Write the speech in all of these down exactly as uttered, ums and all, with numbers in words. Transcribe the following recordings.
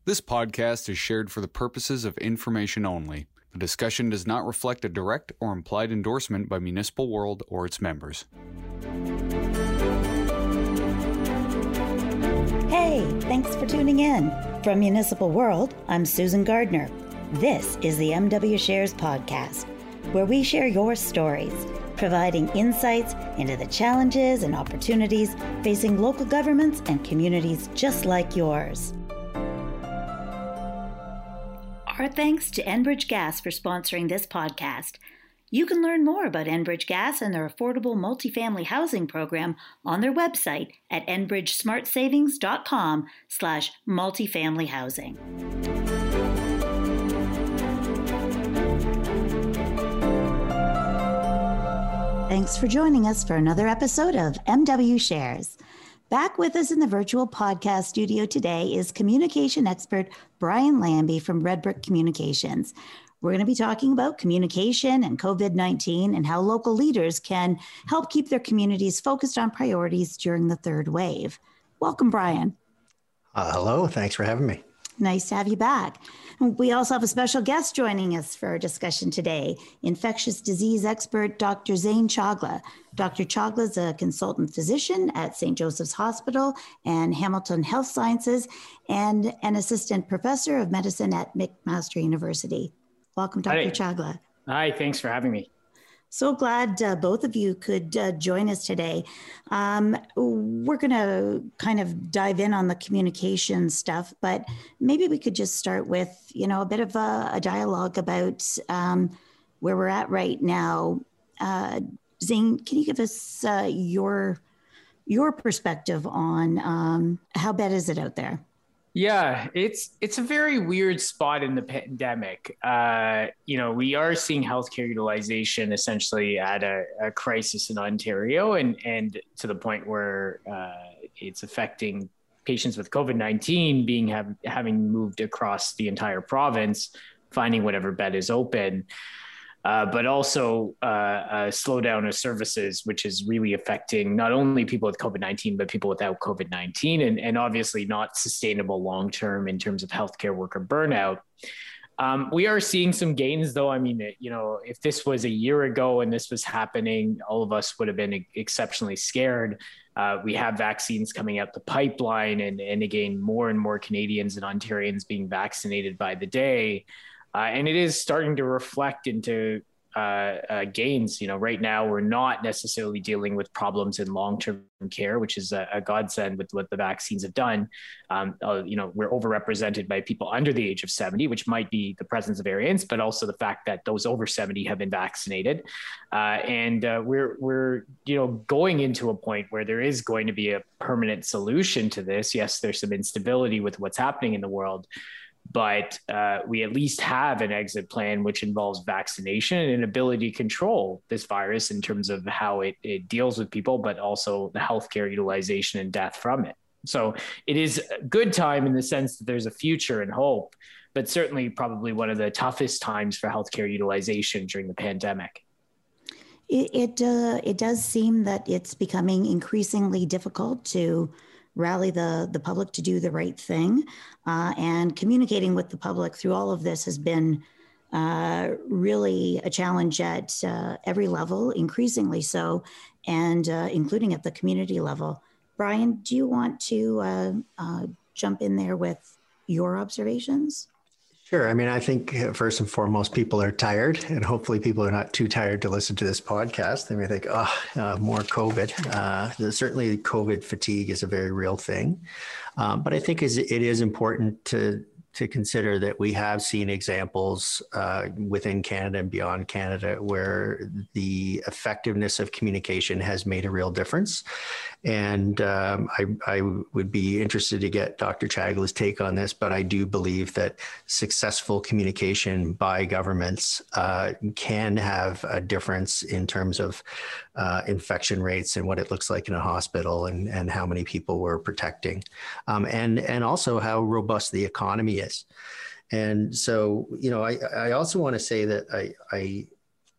This podcast is shared for the purposes of information only. The discussion does not reflect a direct or implied endorsement by Municipal World or its members. Hey, thanks for tuning in. From Municipal World, I'm Susan Gardner. This is the M W Shares podcast, where we share your stories, providing insights into the challenges and opportunities facing local governments and communities just like yours. Our thanks to Enbridge Gas for sponsoring this podcast. You can learn more about Enbridge Gas and their affordable multifamily housing program on their website at enbridgesmartsavings.com slash multifamily housing. Thanks for joining us for another episode of M W Shares. Back with us in the virtual podcast studio today is communication expert Brian Lambie from Red Brick Communications. We're going to be talking about communication and COVID nineteen and how local leaders can help keep their communities focused on priorities during the third wave. Welcome, Brian. Uh, hello. Thanks for having me. Nice to have you back. We also have a special guest joining us for our discussion today, infectious disease expert Doctor Zain Chagla. Doctor Chagla is a consultant physician at Saint Joseph's Hospital and Hamilton Health Sciences and an assistant professor of medicine at McMaster University. Welcome, Doctor Hi. Chagla. Hi, thanks for having me. So glad uh, both of you could uh, join us today. Um, we're going to kind of dive in on the communication stuff, but maybe we could just start with, you know, a bit of a, a dialogue about um, where we're at right now. Uh, Zain, can you give us uh, your your perspective on um, how bad is it out there? Yeah, it's it's a very weird spot in the pandemic. Uh, you know, we are seeing healthcare utilization essentially at a, a crisis in Ontario, and and to the point where uh, it's affecting patients with COVID nineteen being have, having moved across the entire province, finding whatever bed is open. Uh, but also uh, a slowdown of services, which is really affecting not only people with COVID nineteen, but people without COVID nineteen, and, and obviously not sustainable long-term in terms of healthcare worker burnout. Um, we are seeing some gains, though. I mean, you know, if this was a year ago and this was happening, all of us would have been exceptionally scared. Uh, we have vaccines coming out the pipeline, and, and again, more and more Canadians and Ontarians being vaccinated by the day. Uh, and it is starting to reflect into uh, uh, gains. You know, right now we're not necessarily dealing with problems in long-term care, which is a, a godsend with what the vaccines have done. Um, uh, you know, we're overrepresented by people under the age of seventy, which might be the presence of variants, but also the fact that those over seventy have been vaccinated. Uh, and uh, we're we're you know going into a point where there is going to be a permanent solution to this. Yes, there's some instability with what's happening in the world, but uh, we at least have an exit plan which involves vaccination and an ability to control this virus in terms of how it, it deals with people, but also the healthcare utilization and death from it. So it is a good time in the sense that there's a future and hope, but certainly probably one of the toughest times for healthcare utilization during the pandemic. It it, uh, it does seem that it's becoming increasingly difficult to rally the, the public to do the right thing. Uh, and communicating with the public through all of this has been uh, really a challenge at uh, every level, increasingly so, and uh, including at the community level. Brian, do you want to uh, uh, jump in there with your observations? Sure. I mean, I think uh, first and foremost, people are tired, and hopefully people are not too tired to listen to this podcast. They may think, oh, uh, more COVID. Uh, certainly COVID fatigue is a very real thing. Um, but I think is, it is important to to consider that we have seen examples uh, within Canada and beyond Canada where the effectiveness of communication has made a real difference. And um, I, I would be interested to get Doctor Chagla's take on this, but I do believe that successful communication by governments uh, can have a difference in terms of uh, infection rates and what it looks like in a hospital, and, and how many people we're protecting, um, and, and also how robust the economy is. And so, you know, I, I also want to say that I, I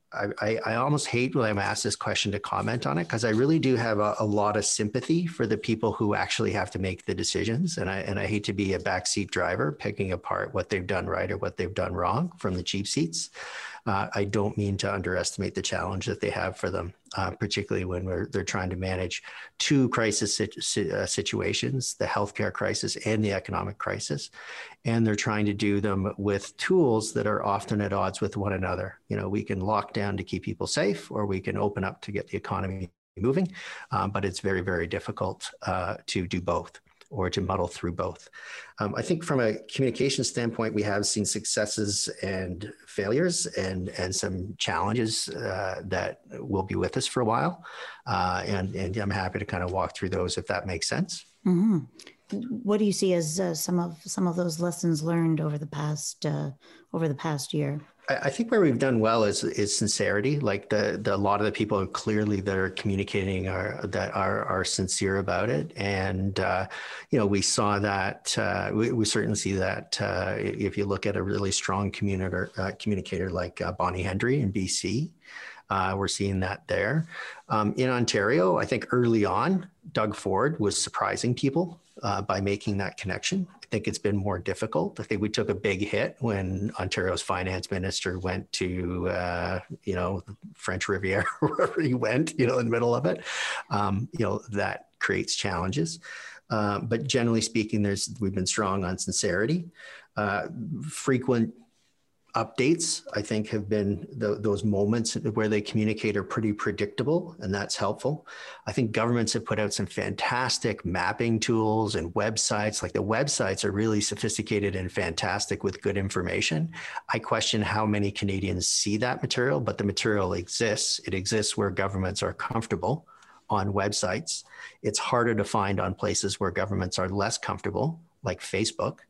I, I, I almost hate when I'm asked this question to comment on it, because I really do have a, a lot of sympathy for the people who actually have to make the decisions. And I, and I hate to be a backseat driver picking apart what they've done right or what they've done wrong from the cheap seats. Uh, I don't mean to underestimate the challenge that they have for them, uh, particularly when we're, they're trying to manage two crisis situ- uh, situations, the healthcare crisis and the economic crisis. And they're trying to do them with tools that are often at odds with one another. You know, we can lock down to keep people safe, or we can open up to get the economy moving, um, but it's very, very difficult uh, to do both, or to muddle through both. Um, I think from a communication standpoint, we have seen successes and failures and, and some challenges uh, that will be with us for a while. Uh, and, and I'm happy to kind of walk through those if that makes sense. Mm-hmm. What do you see as uh, some of some of those lessons learned over the past uh, over the past year? I think where we've done well is is sincerity. Like the, the a lot of the people clearly that are communicating are that are are sincere about it, and uh, you know, we saw that uh, we, we certainly see that uh, if you look at a really strong communicator uh, communicator like uh, Bonnie Hendry in B C. Uh, we're seeing that there. Um, in Ontario, I think early on, Doug Ford was surprising people uh, by making that connection. I think it's been more difficult. I think we took a big hit when Ontario's finance minister went to, uh, you know, French Riviera, wherever he went, you know, in the middle of it. Um, you know, that creates challenges. Uh, but generally speaking, there's we've been strong on sincerity. Uh, frequent updates, I think, have been the, those moments where they communicate are pretty predictable, and that's helpful. I think governments have put out some fantastic mapping tools and websites. Like the websites are really sophisticated and fantastic with good information. I question how many Canadians see that material, but the material exists. It exists where governments are comfortable on websites. It's harder to find on places where governments are less comfortable, like Facebook.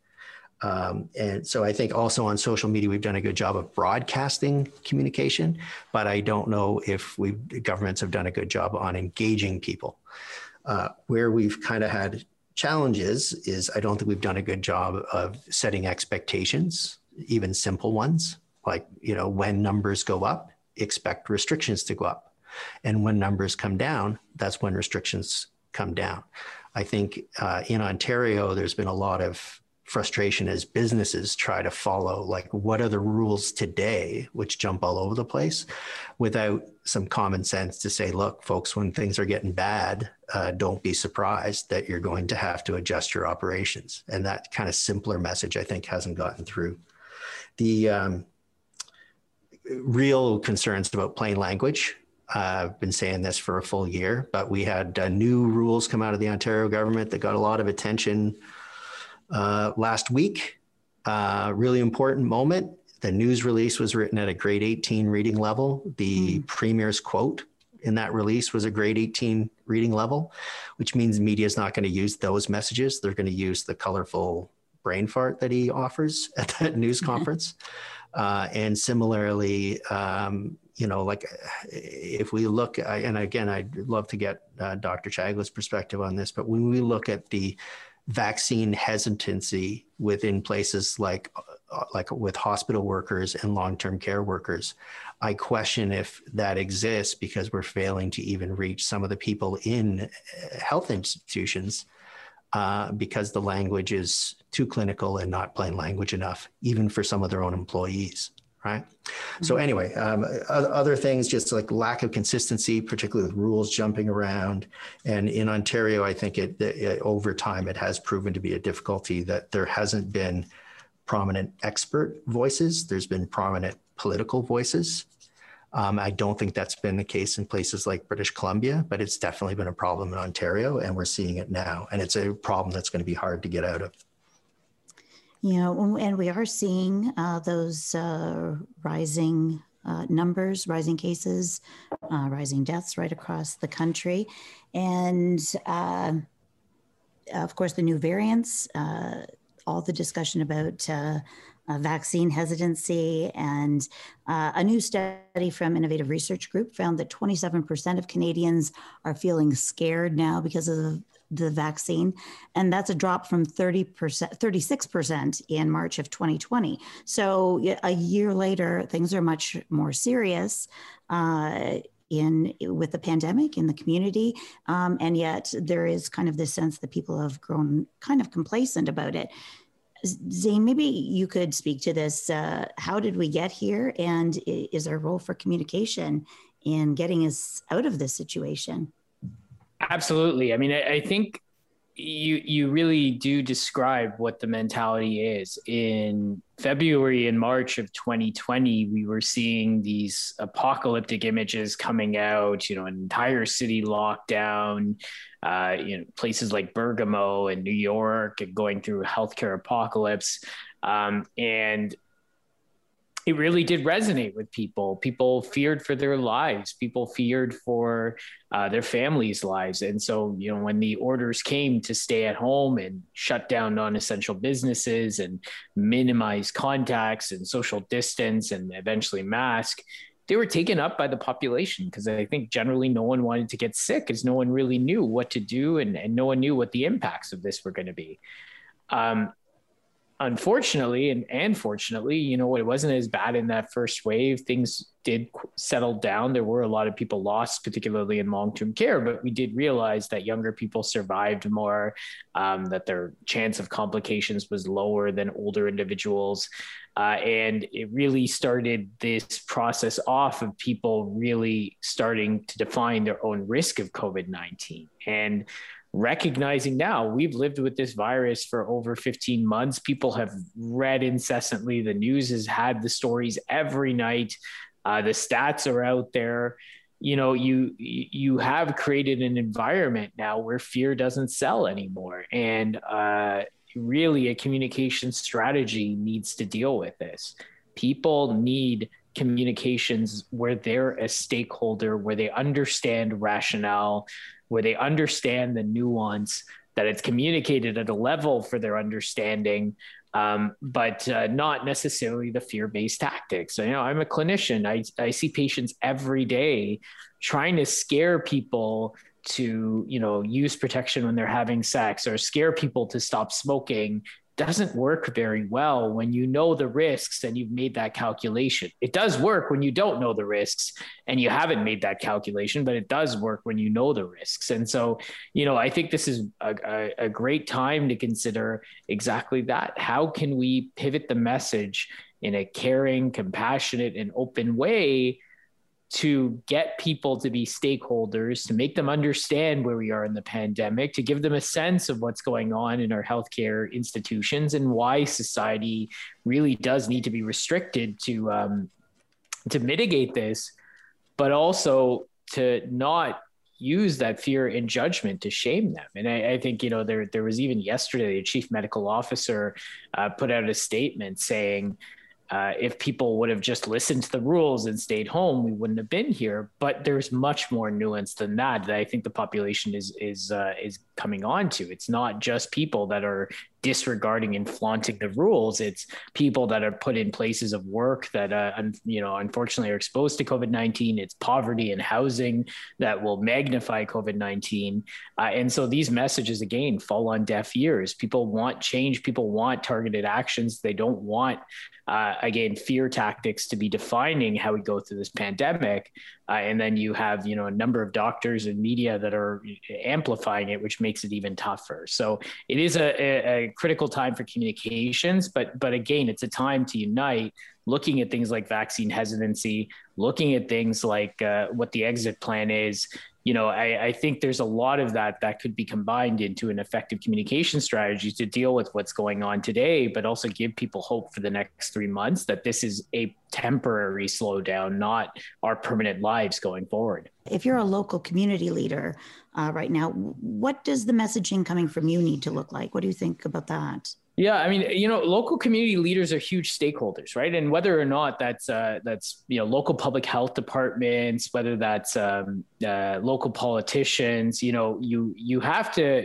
Um, and so I think also on social media, we've done a good job of broadcasting communication, but I don't know if we governments have done a good job on engaging people. Uh, where we've kind of had challenges is I don't think we've done a good job of setting expectations, even simple ones, like, you know, when numbers go up, expect restrictions to go up. And when numbers come down, that's when restrictions come down. I think uh, in Ontario, there's been a lot of frustration as businesses try to follow, like, what are the rules today, which jump all over the place, without some common sense to say, look, folks, when things are getting bad, uh, don't be surprised that you're going to have to adjust your operations. And that kind of simpler message, I think, hasn't gotten through. The um, real concerns about plain language. Uh, I've been saying this for a full year, but we had uh, new rules come out of the Ontario government that got a lot of attention Uh, last week. Uh, really important moment. The news release was written at a grade eighteen reading level. The mm. Premier's quote in that release was a grade eighteen reading level, which means media is not going to use those messages. They're going to use the colorful brain fart that he offers at that news conference. Uh, and similarly, um, you know, like if we look, and again, I'd love to get uh, Doctor Chagla's perspective on this, but when we look at the vaccine hesitancy within places like like with hospital workers and long-term care workers, I question if that exists because we're failing to even reach some of the people in health institutions uh, because the language is too clinical and not plain language enough, even for some of their own employees. Right. Mm-hmm. So anyway, um, other things, just like lack of consistency, particularly with rules jumping around. And in Ontario, I think it, it over time, it has proven to be a difficulty that there hasn't been prominent expert voices. There's been prominent political voices. Um, I don't think that's been the case in places like British Columbia, but it's definitely been a problem in Ontario, and we're seeing it now. And it's a problem that's going to be hard to get out of. You know, and we are seeing uh, those uh, rising uh, numbers, rising cases, uh, rising deaths right across the country. And uh, of course, the new variants, uh, all the discussion about uh, uh, vaccine hesitancy, and uh, a new study from Innovative Research Group found that twenty-seven percent of Canadians are feeling scared now because of the vaccine. And that's a drop from thirty percent, thirty-six percent in March of twenty twenty. So a year later, things are much more serious uh, in with the pandemic in the community. Um, and yet there is kind of this sense that people have grown kind of complacent about it. Zane, maybe you could speak to this. Uh, how did we get here? And is there a role for communication in getting us out of this situation? Absolutely. I mean, I, I think you you really do describe what the mentality is. In February and March of twenty twenty, we were seeing these apocalyptic images coming out, you know, an entire city locked down, uh, you know, places like Bergamo and New York and going through a healthcare apocalypse. Um, and it really did resonate with people. People feared for their lives. People feared for uh, their families' lives. And so, you know, when the orders came to stay at home and shut down non-essential businesses and minimize contacts and social distance and eventually mask, they were taken up by the population because I think generally no one wanted to get sick because no one really knew what to do and, and no one knew what the impacts of this were going to be. Um, Unfortunately, and, and fortunately, you know, it wasn't as bad in that first wave. Things did settle down. There were a lot of people lost, particularly in long-term care, but we did realize that younger people survived more, um, that their chance of complications was lower than older individuals. Uh, and it really started this process off of people really starting to define their own risk of COVID nineteen. And recognizing now we've lived with this virus for over fifteen months. People have read incessantly. The news has had the stories every night. Uh, the stats are out there. You know, you you have created an environment now where fear doesn't sell anymore. And uh, really a communication strategy needs to deal with this. People need communications where they're a stakeholder, where they understand rationale, where they understand the nuance, that it's communicated at a level for their understanding, um, but uh, not necessarily the fear-based tactics. So, you know, I'm a clinician. I, I see patients every day trying to scare people to, you know, use protection when they're having sex or scare people to stop smoking. Doesn't work very well when you know the risks and you've made that calculation. It does work when you don't know the risks and you haven't made that calculation, but it does work when you know the risks. And so, you know, I think this is a, a, a great time to consider exactly that. How can we pivot the message in a caring, compassionate, and open way to get people to be stakeholders, to make them understand where we are in the pandemic, to give them a sense of what's going on in our healthcare institutions and why society really does need to be restricted to um, to mitigate this, but also to not use that fear and judgment to shame them. And I, I think, you know, there there was even yesterday, a chief medical officer uh, put out a statement saying, Uh, if people would have just listened to the rules and stayed home, we wouldn't have been here. But there's much more nuance than that that I think the population is is uh, is coming on to. It's not just people that are disregarding and flaunting the rules. It's people that are put in places of work that, uh, un- you know, unfortunately are exposed to COVID nineteen. It's poverty and housing that will magnify COVID nineteen. Uh, and so these messages, again, fall on deaf ears. People want change. People want targeted actions. They don't want, uh, again, fear tactics to be defining how we go through this pandemic. Uh, and then you have, you know, a number of doctors and media that are amplifying it, which makes it even tougher. So it is a, a, a critical time for communications, but but again, it's a time to unite, looking at things like vaccine hesitancy, looking at things like uh, what the exit plan is. You know, I, I think there's a lot of that that could be combined into an effective communication strategy to deal with what's going on today, but also give people hope for the next three months that this is a temporary slowdown, not our permanent lives going forward. If you're a local community leader uh, right now, what does the messaging coming from you need to look like? What do you think about that? Yeah, I mean, you know, local community leaders are huge stakeholders, right? And whether or not that's uh, that's you know local public health departments, whether that's um, uh, local politicians, you know, you you have to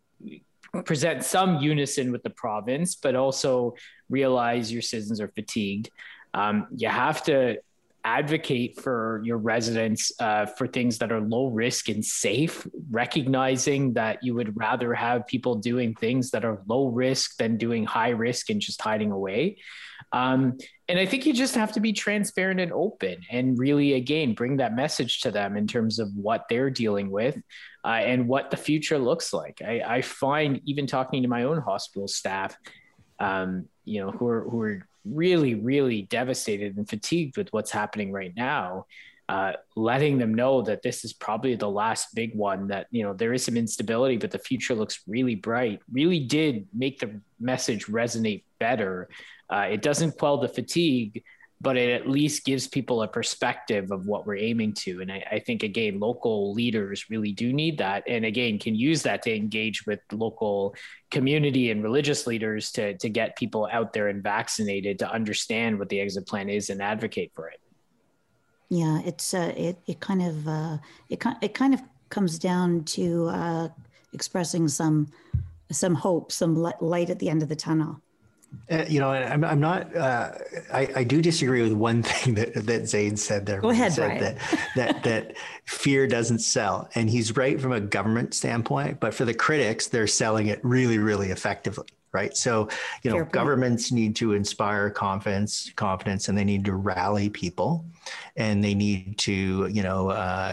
present some unison with the province, but also realize your citizens are fatigued. Um, you have to advocate for your residents uh, for things that are low risk and safe, recognizing that you would rather have people doing things that are low risk than doing high risk and just hiding away. Um, and I think you just have to be transparent and open and really, again, bring that message to them in terms of what they're dealing with uh, and what the future looks like. I, I find even talking to my own hospital staff, um, you know, who are, who are really, really devastated and fatigued with what's happening right now, uh, letting them know that this is probably the last big one, that, you know, there is some instability, but the future looks really bright, really did make the message resonate better. Uh, it doesn't quell the fatigue, but it at least gives people a perspective of what we're aiming to. And I, I think, again, local leaders really do need that. And again, can use that to engage with local community and religious leaders to, to get people out there and vaccinated, to understand what the exit plan is and advocate for it. Yeah, it's uh, it it kind of uh, it it kind of comes down to uh, expressing some some hope, some light at the end of the tunnel. Uh, you know, I'm, I'm not, uh, I, I do disagree with one thing that, that Zain said there. Go ahead, said Brian. That, that, that fear doesn't sell. And he's right from a government standpoint, but for the critics, they're selling it really, really effectively. Right. So, you know, governments need to inspire confidence, confidence, and they need to rally people, and they need to, you know, uh,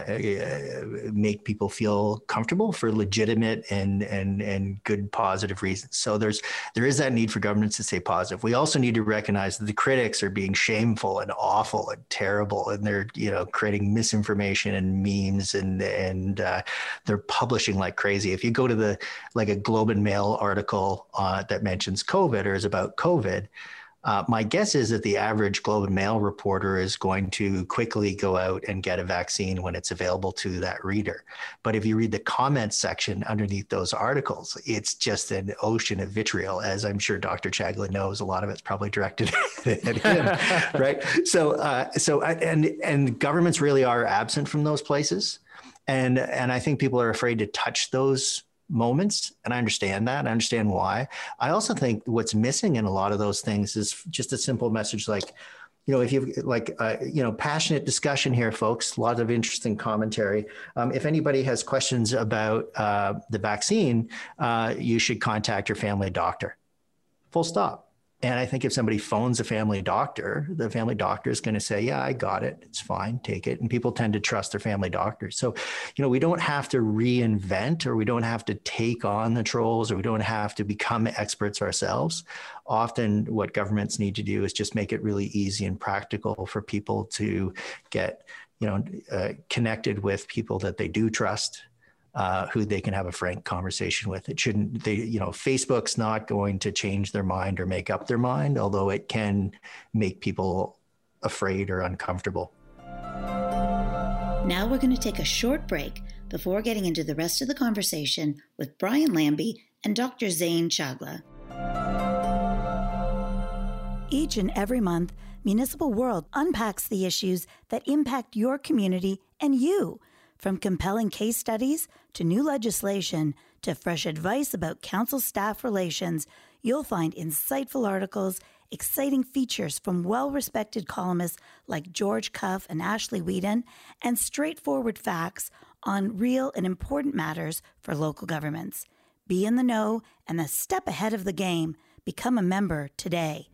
make people feel comfortable for legitimate and and and good, positive reasons. So there's there is that need for governments to stay positive. We also need to recognize that the critics are being shameful and awful and terrible, and they're, you know, creating misinformation and memes, and and uh, they're publishing like crazy. If you go to the like a Globe and Mail article uh, that mentions COVID or is about COVID, uh, my guess is that the average Globe and Mail reporter is going to quickly go out and get a vaccine when it's available to that reader. But if you read the comments section underneath those articles, it's just an ocean of vitriol, as I'm sure Doctor Chagla knows. A lot of it's probably directed at him, right? So, uh, so and and governments really are absent from those places, and and I think people are afraid to touch those moments. And I understand that. I understand why. I also think what's missing in a lot of those things is just a simple message like, you know, if you like, uh, you know, passionate discussion here, folks, a lot of interesting commentary. Um, if anybody has questions about uh, the vaccine, uh, you should contact your family doctor. Full stop. And I think if somebody phones a family doctor, the family doctor is going to say, yeah, I got it. It's fine. Take it. And people tend to trust their family doctors. So, you know, we don't have to reinvent, or we don't have to take on the trolls, or we don't have to become experts ourselves. Often what governments need to do is just make it really easy and practical for people to get, you know, uh, connected with people that they do trust, Uh, who they can have a frank conversation with. It shouldn't, they, you know, Facebook's not going to change their mind or make up their mind, although it can make people afraid or uncomfortable. Now we're going to take a short break before getting into the rest of the conversation with Brian Lambie and Doctor Zain Chagla. Each and every month, Municipal World unpacks the issues that impact your community and you. From compelling case studies to new legislation to fresh advice about council staff relations, you'll find insightful articles, exciting features from well-respected columnists like George Cuff and Ashley Whedon, and straightforward facts on real and important matters for local governments. Be in the know and a step ahead of the game. Become a member today.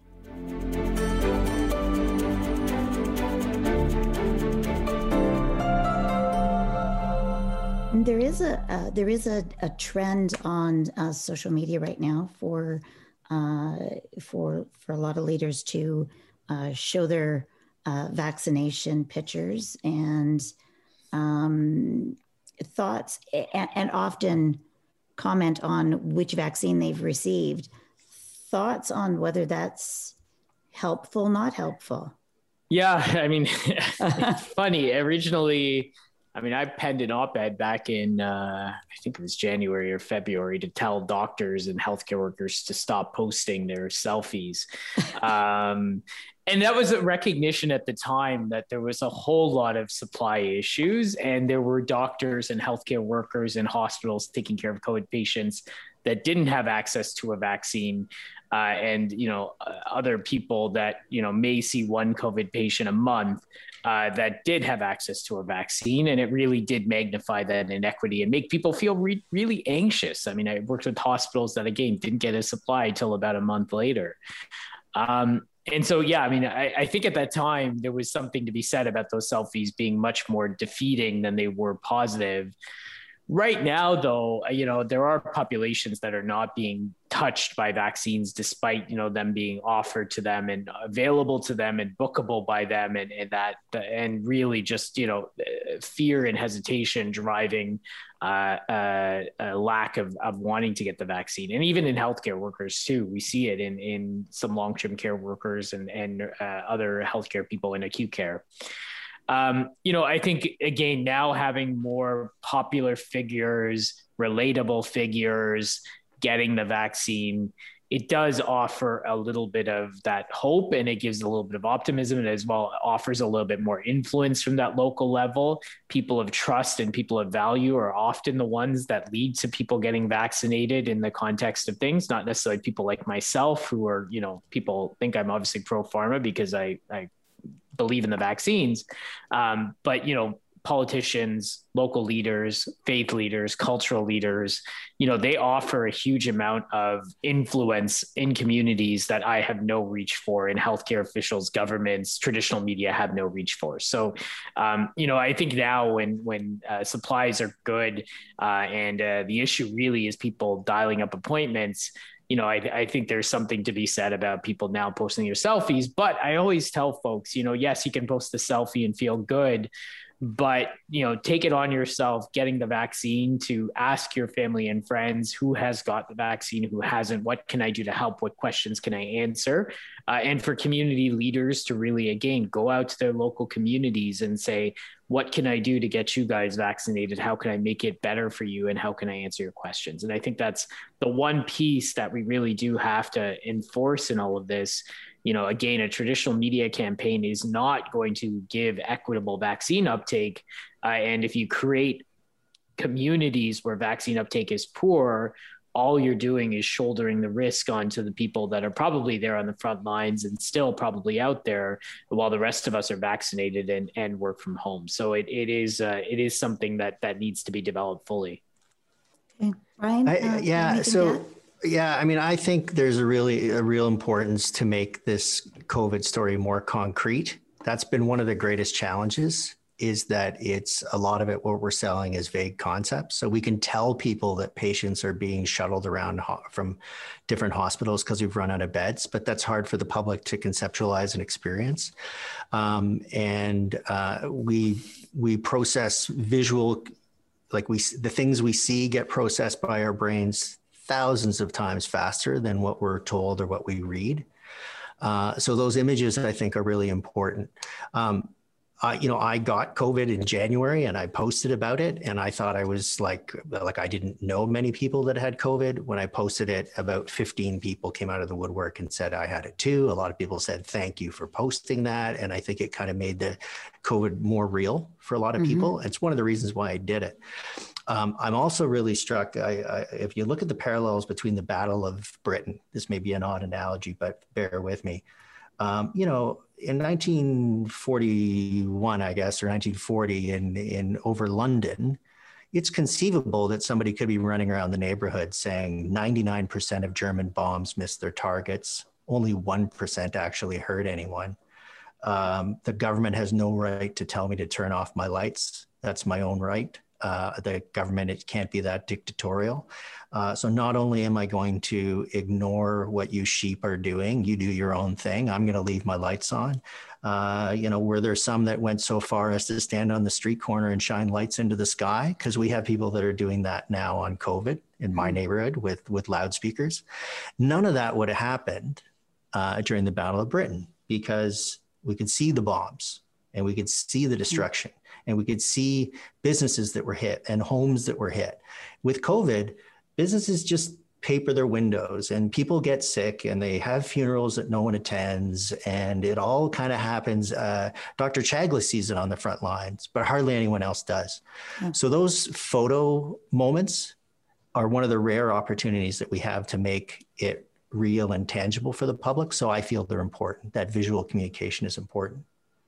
There is a uh, there is a, a trend on uh, social media right now for uh, for for a lot of leaders to uh, show their uh, vaccination pictures and um, thoughts, and, and often comment on which vaccine they've received. Thoughts on whether that's helpful, not helpful? Yeah, I mean, it's funny. Originally, I mean, I penned an op-ed back in, uh, I think it was January or February, to tell doctors and healthcare workers to stop posting their selfies. Um, and that was a recognition at the time that there was a whole lot of supply issues, and there were doctors and healthcare workers in hospitals taking care of COVID patients that didn't have access to a vaccine, uh, and, you know, other people that, you know, may see one COVID patient a month uh, that did have access to a vaccine. And it really did magnify that inequity and make people feel re- really anxious. I mean, I worked with hospitals that, again, didn't get a supply until about a month later. Um, and so, yeah, I mean, I, I think at that time there was something to be said about those selfies being much more defeating than they were positive. Right now, though, you know, there are populations that are not being touched by vaccines, despite, you know, them being offered to them and available to them and bookable by them, and, and that, and really just, you know, fear and hesitation driving uh, uh, a lack of, of wanting to get the vaccine. And even in healthcare workers too, we see it in, in some long-term care workers and, and uh, other healthcare people in acute care. Um, you know, I think, again, now having more popular figures, relatable figures, getting the vaccine, it does offer a little bit of that hope, and it gives a little bit of optimism, and as well offers a little bit more influence from that local level. People of trust and people of value are often the ones that lead to people getting vaccinated in the context of things, not necessarily people like myself who are, you know, people think I'm obviously pro pharma because I, I believe in the vaccines. Um, but, you know, politicians, local leaders, faith leaders, cultural leaders, you know, they offer a huge amount of influence in communities that I have no reach for, and healthcare officials, governments, traditional media have no reach for. So, um, you know, I think now when, when uh, supplies are good uh, and uh, the issue really is people dialing up appointments, you know, I, I think there's something to be said about people now posting their selfies. But I always tell folks, you know, yes, you can post a selfie and feel good, but, you know, take it on yourself getting the vaccine to ask your family and friends who has got the vaccine, who hasn't, what can I do to help? What questions can I answer? Uh, and for community leaders to really, again, go out to their local communities and say, what can I do to get you guys vaccinated? How can I make it better for you? And how can I answer your questions? And I think that's the one piece that we really do have to enforce in all of this. You know, again, a traditional media campaign is not going to give equitable vaccine uptake. Uh, and if you create communities where vaccine uptake is poor, all you're doing is shouldering the risk onto the people that are probably there on the front lines and still probably out there while the rest of us are vaccinated and, and work from home. So it, it is uh, it is something that, that needs to be developed fully. Okay, Brian? I, uh, yeah, so... Yet? Yeah, I mean, I think there's a really a real importance to make this COVID story more concrete. That's been one of the greatest challenges, is that it's a lot of it, what we're selling is vague concepts. So we can tell people that patients are being shuttled around ho- from different hospitals because we've run out of beds, but that's hard for the public to conceptualize and experience. Um, and uh, we we process visual, like we the things we see get processed by our brains thousands of times faster than what we're told or what we read. Uh, so those images, I think, are really important. Um, I, you know, I got COVID in January and I posted about it, and I thought I was like, like I didn't know many people that had COVID. When I posted it, about fifteen people came out of the woodwork and said I had it too. A lot of people said, thank you for posting that. And I think it kind of made the COVID more real for a lot of mm-hmm. people. It's one of the reasons why I did it. Um, I'm also really struck, I, I, if you look at the parallels between the Battle of Britain, this may be an odd analogy, but bear with me. Um, you know, in nineteen forty-one, I guess, or nineteen forty in, in over London, it's conceivable that somebody could be running around the neighborhood saying ninety-nine percent of German bombs missed their targets. Only one percent actually hurt anyone. Um, the government has no right to tell me to turn off my lights. That's my own right. Uh, the government, it can't be that dictatorial. Uh, so not only am I going to ignore what you sheep are doing, you do your own thing, I'm going to leave my lights on. Uh, you know, were there some that went so far as to stand on the street corner and shine lights into the sky? Because we have people that are doing that now on COVID in my neighborhood with, with loudspeakers. None of that would have happened uh, during the Battle of Britain, because we could see the bombs and we could see the destruction. And we could see businesses that were hit and homes that were hit. With COVID, businesses just paper their windows and people get sick and they have funerals that no one attends. And it all kind of happens. Uh, Doctor Chagla sees it on the front lines, but hardly anyone else does. Yeah. So those photo moments are one of the rare opportunities that we have to make it real and tangible for the public. So I feel they're important. That visual communication is important.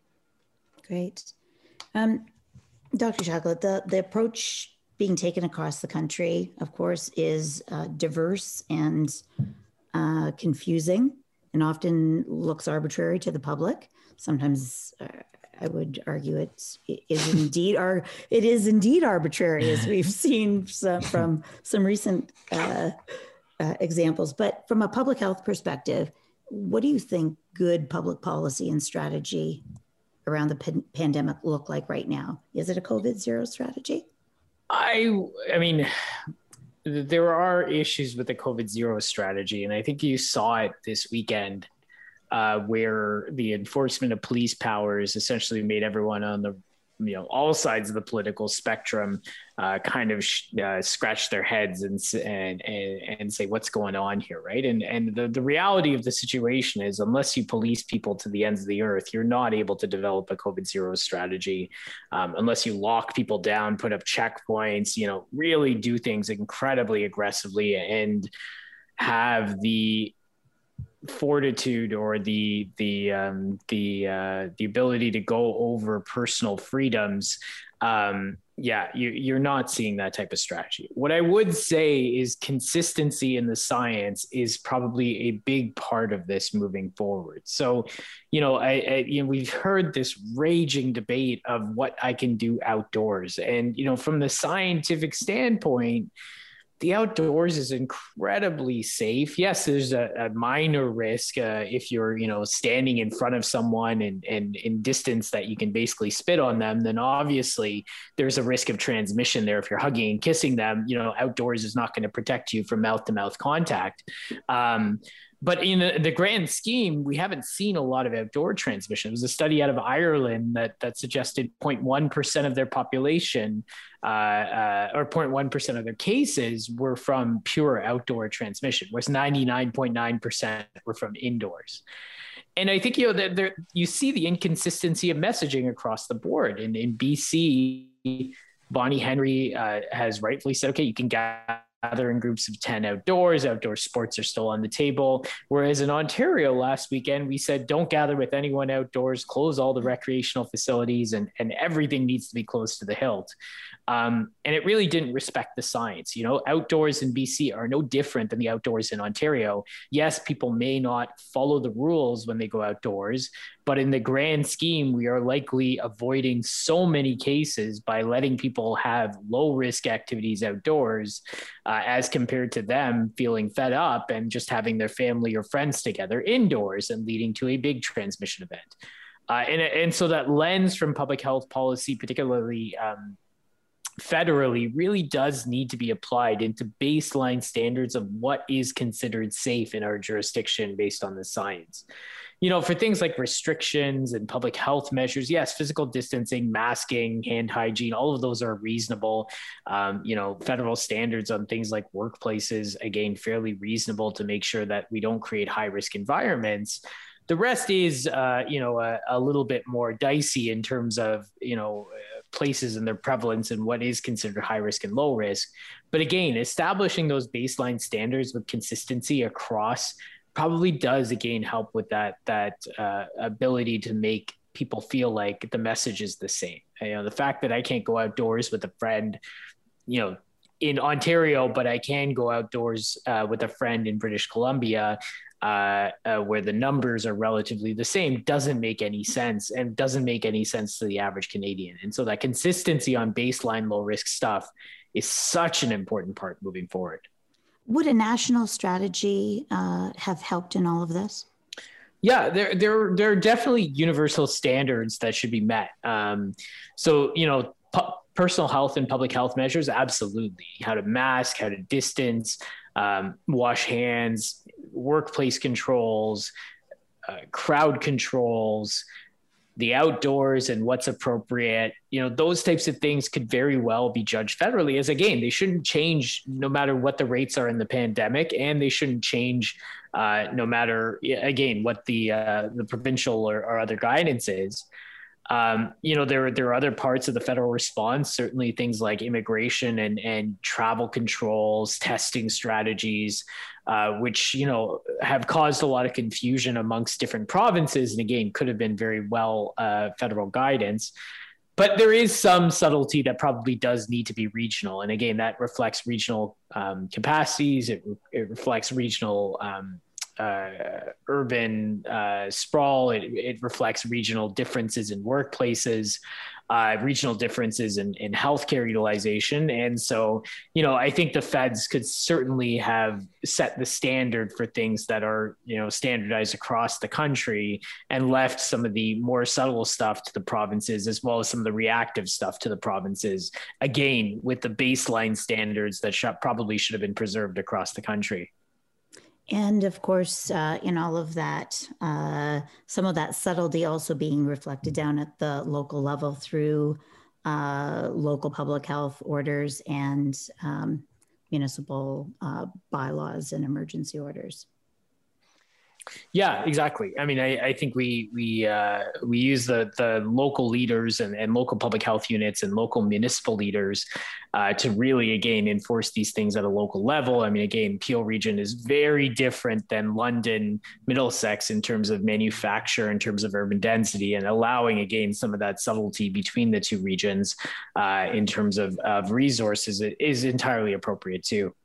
Great. Um, Doctor Chocolate, the, the approach being taken across the country, of course, is uh, diverse and uh, confusing, and often looks arbitrary to the public. Sometimes uh, I would argue it's, it is indeed ar- it is indeed arbitrary, as we've seen some, from some recent uh, uh, examples. But from a public health perspective, what do you think good public policy and strategy around the pan- pandemic look like right now? Is it a COVID zero strategy? I, I mean, there are issues with the COVID zero strategy, and I think you saw it this weekend, uh, where the enforcement of police powers essentially made everyone on the, you know, all sides of the political spectrum uh, kind of sh- uh, scratch their heads and, and and and say, what's going on here, right? And and the, the reality of the situation is, unless you police people to the ends of the earth, you're not able to develop a COVID zero strategy, um, unless you lock people down, put up checkpoints, you know, really do things incredibly aggressively and have the fortitude or the the um, the uh, the ability to go over personal freedoms. Um, yeah, you, you're not seeing that type of strategy. What I would say is consistency in the science is probably a big part of this moving forward. So, you know, I, I you know we've heard this raging debate of what I can do outdoors, and you know, from the scientific standpoint, the outdoors is incredibly safe. Yes, there's a, a minor risk uh, if you're, you know, standing in front of someone and, and in distance that you can basically spit on them, then obviously there's a risk of transmission there. If you're hugging and kissing them, you know, outdoors is not going to protect you from mouth-to-mouth contact. Um, But in the, the grand scheme, we haven't seen a lot of outdoor transmission. There was a study out of Ireland that that suggested zero point one percent of their population uh, uh, or zero point one percent of their cases were from pure outdoor transmission, whereas ninety-nine point nine percent were from indoors. And I think, you know, that there, you see the inconsistency of messaging across the board. In, in B C, Bonnie Henry uh, has rightfully said, okay, you can gather in groups of ten outdoors. Outdoor sports are still on the table. Whereas in Ontario last weekend, we said, don't gather with anyone outdoors, close all the recreational facilities, and, and everything needs to be close to the hilt. Um, and it really didn't respect the science. You know, outdoors in B C are no different than the outdoors in Ontario. Yes, people may not follow the rules when they go outdoors, but in the grand scheme, we are likely avoiding so many cases by letting people have low risk activities outdoors uh, as compared to them feeling fed up and just having their family or friends together indoors and leading to a big transmission event. Uh, and, and so that lens from public health policy, particularly um, federally, really does need to be applied into baseline standards of what is considered safe in our jurisdiction based on the science. You know, for things like restrictions and public health measures, yes, physical distancing, masking, hand hygiene, all of those are reasonable. Um, you know, federal standards on things like workplaces, again, fairly reasonable to make sure that we don't create high risk environments. The rest is, uh, you know, a, a little bit more dicey in terms of, you know, places and their prevalence and what is considered high risk and low risk. But again, establishing those baseline standards with consistency across probably does, again, help with that, that uh, ability to make people feel like the message is the same. You know, the fact that I can't go outdoors with a friend, you know, in Ontario, but I can go outdoors uh, with a friend in British Columbia, Uh, uh, where the numbers are relatively the same, doesn't make any sense, and doesn't make any sense to the average Canadian. And so that consistency on baseline low risk stuff is such an important part moving forward. Would a national strategy uh, have helped in all of this? Yeah, there, there, there are definitely universal standards that should be met. Um, so, you know, pu- personal health and public health measures, absolutely. How to mask, how to distance, um, wash hands, workplace controls, uh, crowd controls, the outdoors and what's appropriate, you know, those types of things could very well be judged federally. As again, they shouldn't change no matter what the rates are in the pandemic, and they shouldn't change uh, no matter, again, what the uh, the provincial or, or other guidance is. Um, you know, there, there are other parts of the federal response, certainly things like immigration and, and travel controls, testing strategies, uh, which, you know, have caused a lot of confusion amongst different provinces. And again, could have been very well uh, federal guidance. But there is some subtlety that probably does need to be regional. And again, that reflects regional um, capacities. It, it reflects regional um, uh, urban uh, sprawl. It, it reflects regional differences in workplaces, uh, regional differences in, in healthcare utilization. And so, you know, I think the feds could certainly have set the standard for things that are, you know, standardized across the country and left some of the more subtle stuff to the provinces, as well as some of the reactive stuff to the provinces, again, with the baseline standards that sh- probably should have been preserved across the country. And of course, uh, in all of that, uh, some of that subtlety also being reflected down at the local level through uh, local public health orders and um, municipal uh, bylaws and emergency orders. Yeah, exactly. I mean, I, I think we we uh, we use the the local leaders and, and local public health units and local municipal leaders uh, to really, again, enforce these things at a local level. I mean, again, Peel region is very different than London, Middlesex in terms of manufacture, in terms of urban density, and allowing, again, some of that subtlety between the two regions uh, in terms of, of resources is entirely appropriate too.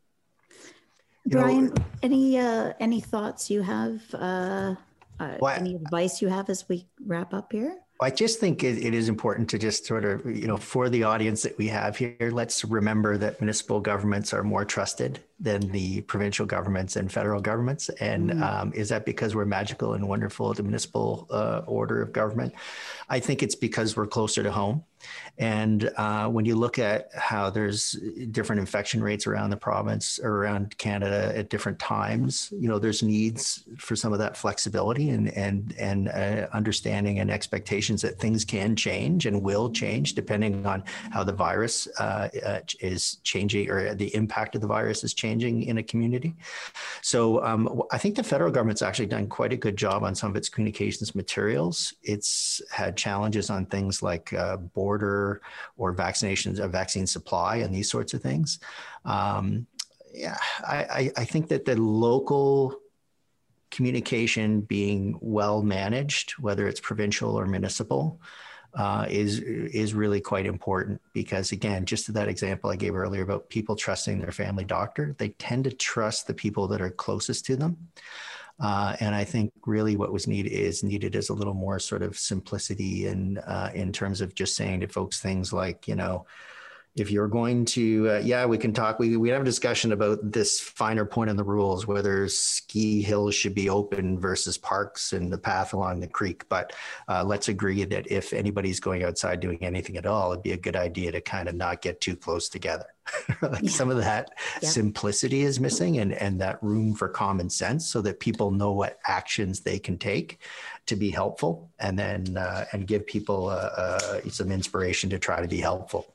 Brian, you know, any uh, any thoughts you have? Uh, uh, well, any advice you have as we wrap up here? I just think it, it is important to just sort of, you know, for the audience that we have here, let's remember that municipal governments are more trusted than the provincial governments and federal governments. And mm. um, is that because we're magical and wonderful at the municipal uh, order of government? I think it's because we're closer to home. And uh, when you look at how there's different infection rates around the province or around Canada at different times, you know, there's needs for some of that flexibility and and and uh, understanding and expectations that things can change and will change depending on how the virus uh, uh, is changing or the impact of the virus is changing in a community. So um, I think the federal government's actually done quite a good job on some of its communications materials. It's had challenges on things like uh, border or vaccinations, a vaccine supply and these sorts of things. Um, yeah, I, I think that the local communication being well managed, whether it's provincial or municipal, uh, is is really quite important because, again, just to that example I gave earlier about people trusting their family doctor, they tend to trust the people that are closest to them. Uh, and I think really what was needed is needed is a little more sort of simplicity and uh, in terms of just saying to folks things like, you know, if you're going to, uh, yeah, we can talk, we, we have a discussion about this finer point in the rules, whether ski hills should be open versus parks and the path along the creek. But uh, let's agree that if anybody's going outside doing anything at all, it'd be a good idea to kind of not get too close together. Like yeah. Some of that yeah. simplicity is missing and, and that room for common sense so that people know what actions they can take to be helpful and then uh, and give people uh, uh, some inspiration to try to be helpful.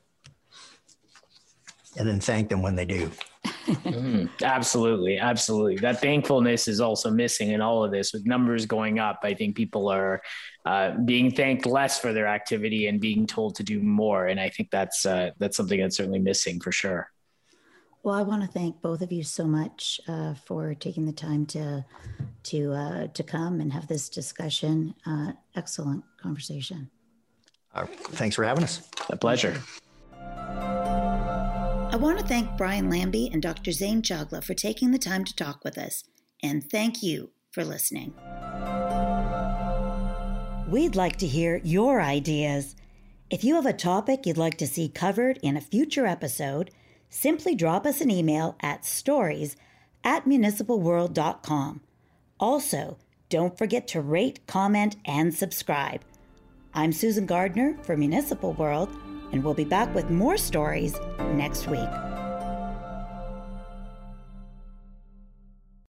And then thank them when they do. mm, absolutely. Absolutely. That thankfulness is also missing in all of this. With numbers going up, I think people are uh, being thanked less for their activity and being told to do more. And I think that's uh, that's something that's certainly missing for sure. Well, I want to thank both of you so much uh, for taking the time to to uh, to come and have this discussion. Uh, excellent conversation. Uh, thanks for having us. A pleasure. I want to thank Brian Lambie and Doctor Zane Chagla for taking the time to talk with us, and thank you for listening. We'd like to hear your ideas. If you have a topic you'd like to see covered in a future episode, simply drop us an email at stories at municipal world dot com. Also, don't forget to rate, comment, and subscribe. I'm Susan Gardner for Municipal World, and we'll be back with more stories next week.